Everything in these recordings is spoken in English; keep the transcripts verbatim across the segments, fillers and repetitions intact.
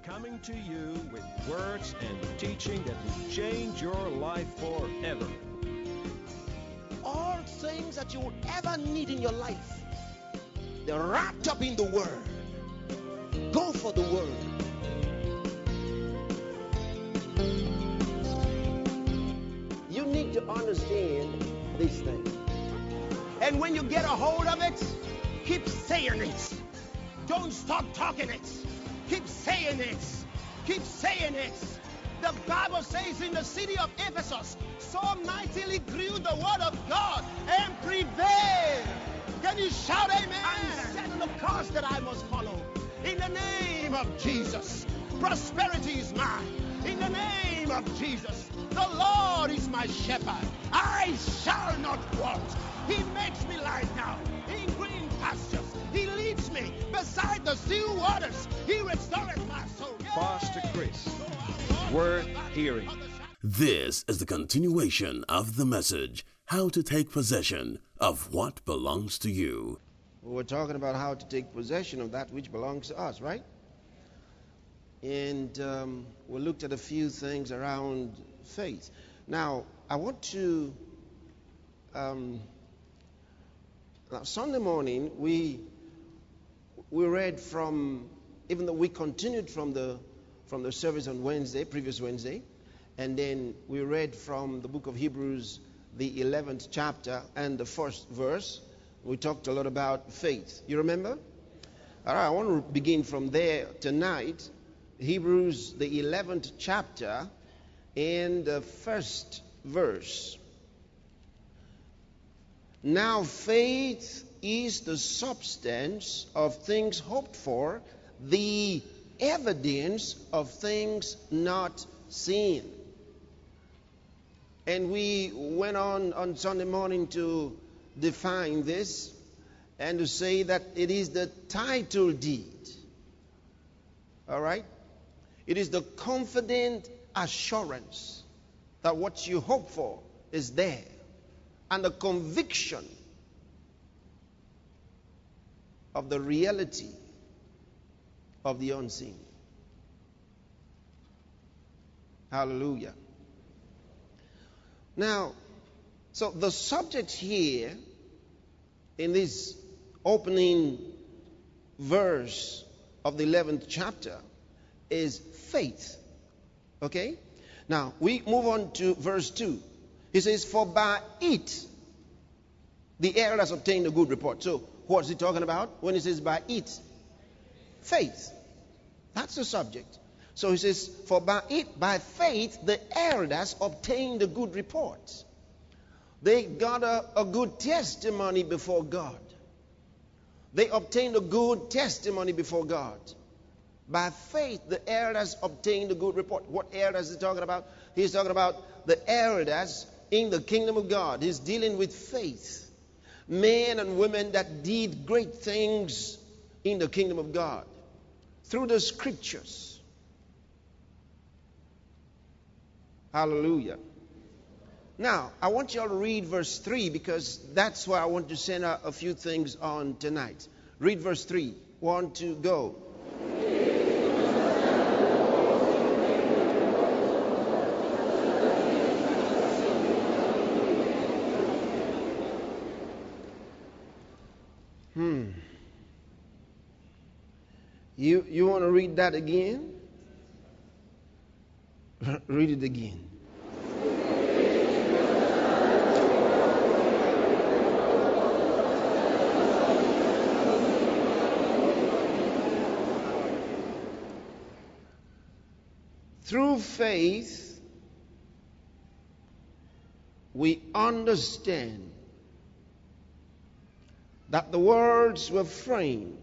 coming to you with words and teaching that will change your life forever. All things that you would ever need in your life, they're wrapped up in the Word. Go for the Word. You need to understand these things. And when you get a hold of it, keep saying it. Don't stop talking it. Keep saying it. Keep saying it. The Bible says in the city of Ephesus, so mightily grew the word of God and prevailed. Can you shout amen? I'm setting the course that I must follow. In the name of Jesus, prosperity is mine. In the name of Jesus, the Lord is my shepherd. I shall not want. He makes me lie down in green pastures. He leads me beside the still waters. He restores my soul. Pastor Chris, worth hearing. This is the continuation of the message, How to Take Possession of What Belongs to You. We're talking about how to take possession of that which belongs to us, right? And um, we looked at a few things around faith. Now, I want to... Um, now, Sunday morning, we we read from, even though we continued from the from the service on Wednesday, previous Wednesday, and then we read from the book of Hebrews, the eleventh chapter and the first verse. We talked a lot about faith. You remember? All right, I want to begin from there tonight. Hebrews, the eleventh chapter and the first verse. Now faith is the substance of things hoped for, the evidence of things not seen. And we went on on Sunday morning to define this and to say that it is the title deed. All right? It is the confident assurance that what you hope for is there. And the conviction of the reality of the unseen. Hallelujah. Now, so the subject here in this opening verse of the eleventh chapter is faith. Okay? Now, we move on to verse two. He says, for by it, the heir has obtained a good report. So, what's he talking about when he says by it? Faith. That's the subject. So he says, for by it, by faith, the elders obtained a good report. They got a, a good testimony before God. They obtained a good testimony before God. By faith, the elders obtained a good report. What elders is he talking about? He's talking about the elders in the kingdom of God. He's dealing with faith. Men and women that did great things in the kingdom of God through the scriptures. Hallelujah. Now, I want you all to read verse three because that's where I want to send out a few things on tonight. Read verse three. One, two, go. Hmm. You you want to read that again? Read it again. Through faith, we understand that the words were framed.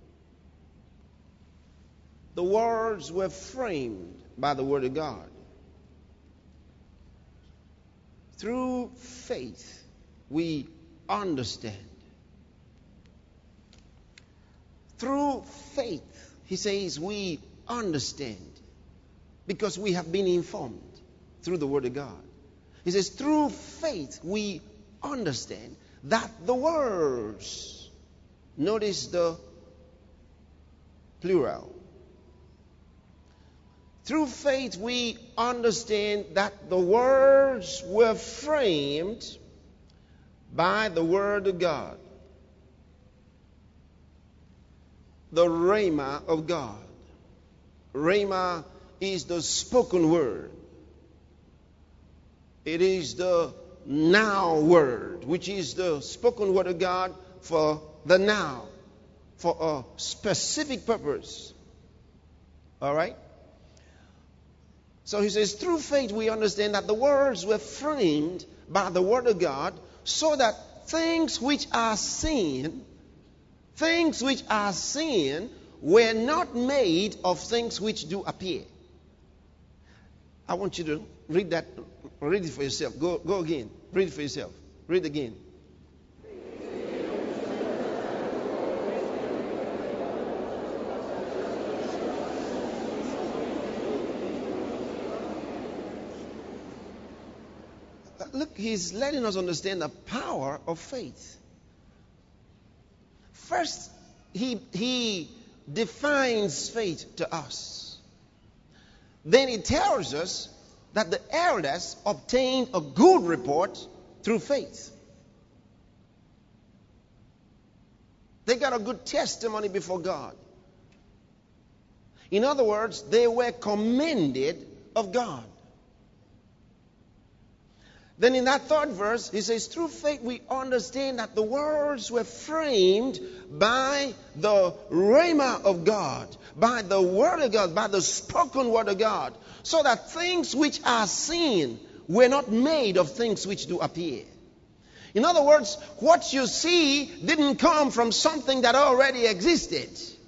The words were framed by the Word of God. Through faith, we understand. Through faith, he says, we understand. Because we have been informed through the Word of God. He says, through faith, we understand that the words, notice the plural, Through faith, we understand that the words were framed by the Word of God, the Rhema of God. Rhema is the spoken word. It is the now word, which is the spoken word of God for the now, for a specific purpose. All right? So he says, through faith we understand that the words were framed by the word of God, so that things which are seen, things which are seen were not made of things which do appear. I want you to read that, read it for yourself. Go, go again. Read it for yourself. Read again. Look, he's letting us understand the power of faith. First, he, he defines faith to us. Then he tells us that the elders obtained a good report through faith. They got a good testimony before God. In other words, they were commended of God. Then in that third verse, he says, through faith we understand that the words were framed by the Rhema of God, by the Word of God, by the spoken Word of God, so that things which are seen were not made of things which do appear. In other words, what you see didn't come from something that already existed.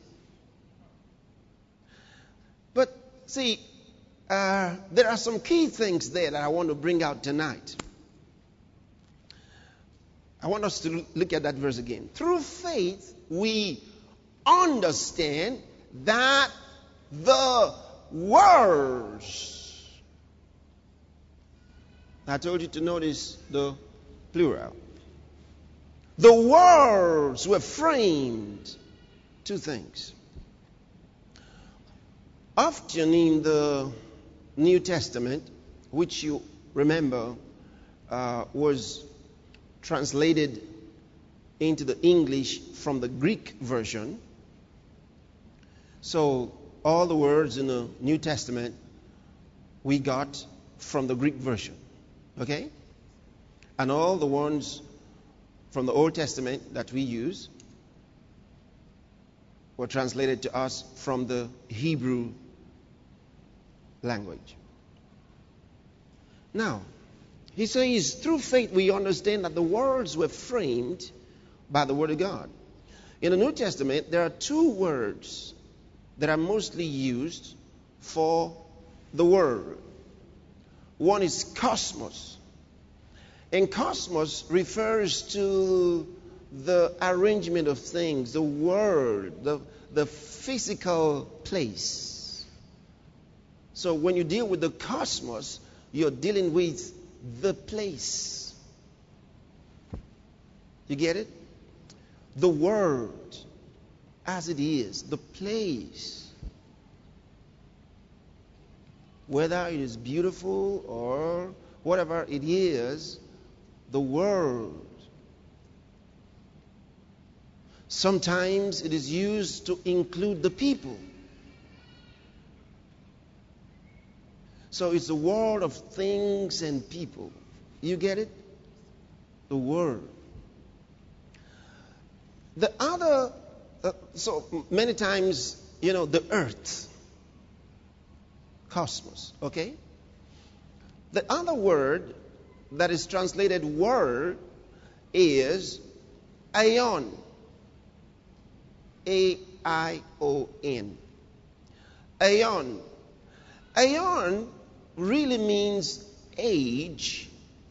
But see, Uh, there are some key things there that I want to bring out tonight. I want us to look at that verse again. Through faith, we understand that the words, I told you to notice the plural. The words were framed. Two things. Often in the New Testament, which you remember uh, was translated into the English from the Greek version. So all the words in the New Testament we got from the Greek version. Okay? And all the ones from the Old Testament that we use were translated to us from the Hebrew language. Now, he says, through faith we understand that the words were framed by the Word of God. In the New Testament, there are two words that are mostly used for the Word. One is cosmos. And cosmos refers to the arrangement of things, the world, the, the physical place. So when you deal with the cosmos, you're dealing with the place. You get it? The world as it is, the place. Whether it is beautiful or whatever it is, the world. Sometimes it is used to include the people. So it's the world of things and people. You get it? The world. The other, uh, so many times, you know, the earth. Cosmos, okay? The other word that is translated word is aion. A I O N. Aion. Aion really means age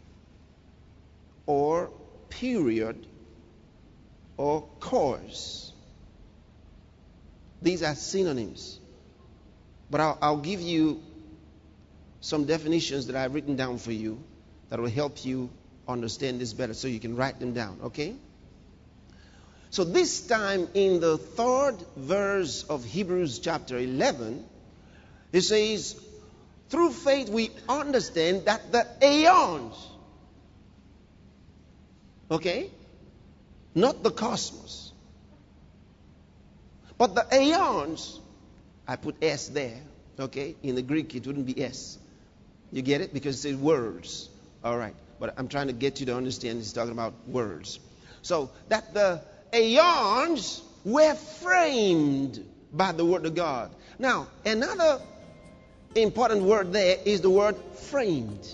or period or course. These are synonyms. But I'll, I'll give you some definitions that I've written down for you that will help you understand this better so you can write them down, okay? So this time in the third verse of Hebrews chapter eleven, It says, through faith we understand that the aeons, okay, not the cosmos, but the aeons, I put S there, okay, in the Greek it wouldn't be S. You get it? Because it says words. All right, but I'm trying to get you to understand he's talking about words. So that the aeons were framed by the word of God. Now, another important word there is the word framed.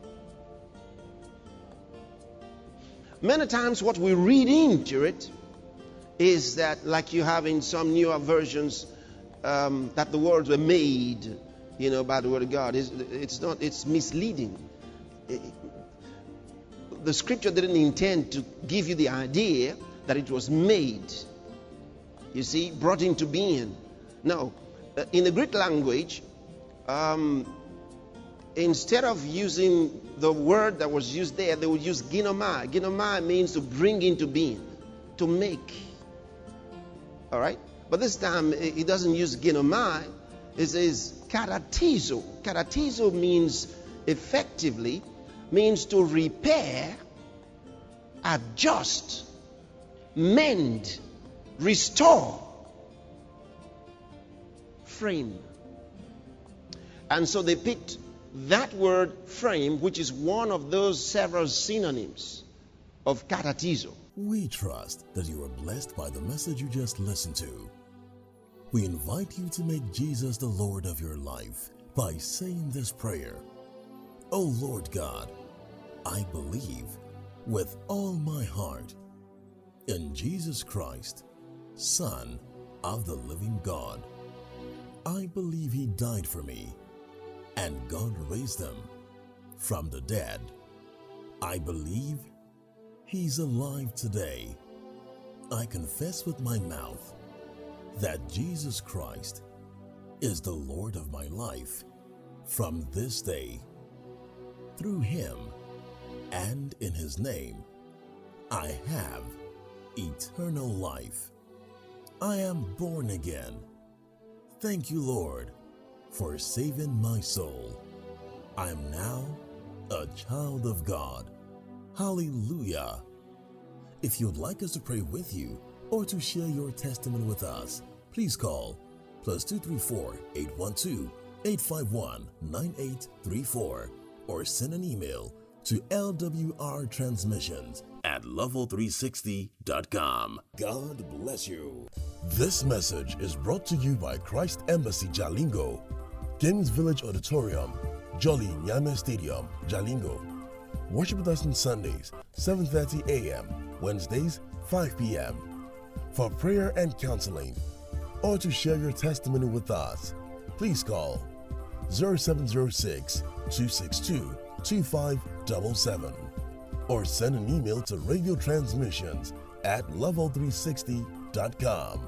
Many times what we read into it is that, like you have in some newer versions, um, that the words were made, you know, by the word of God. It's, it's not, it's misleading. It, the scripture didn't intend to give you the idea that it was made, you see, brought into being. No, in the Greek language, um, instead of using the word that was used there, they would use ginomai. Ginomai means to bring into being, to make. All right? But this time, it doesn't use ginomai. It says karatizo. Karatizo means, effectively, means to repair, adjust, mend, restore, frame. And so they picked that word frame, which is one of those several synonyms of karatizo. We trust that you are blessed by the message you just listened to. We invite you to make Jesus the Lord of your life by saying this prayer. Oh Lord God, I believe with all my heart in Jesus Christ, Son of the living God. I believe He died for me and God raised Him from the dead. I believe He's alive today. I confess with my mouth that Jesus Christ is the Lord of my life from this day. Through Him and in His name, I have eternal life. I am born again. Thank you, Lord, for saving my soul. I am now a child of God. Hallelujah. If you'd like us to pray with you or to share your testimony with us, please call plus two three four, eight one two, eight five one, nine eight three four or send an email to L W R transmissions at level three sixty dot com. God bless you. This message is brought to you by Christ Embassy Jalingo, Kings Village Auditorium, Jolly Nyame Stadium, Jalingo. Worship with us on Sundays, seven thirty a.m., Wednesdays, five p.m. For prayer and counseling, or to share your testimony with us, please call zero seven zero six, two six two, two five seven seven or send an email to radio transmissions at level three sixty dot com.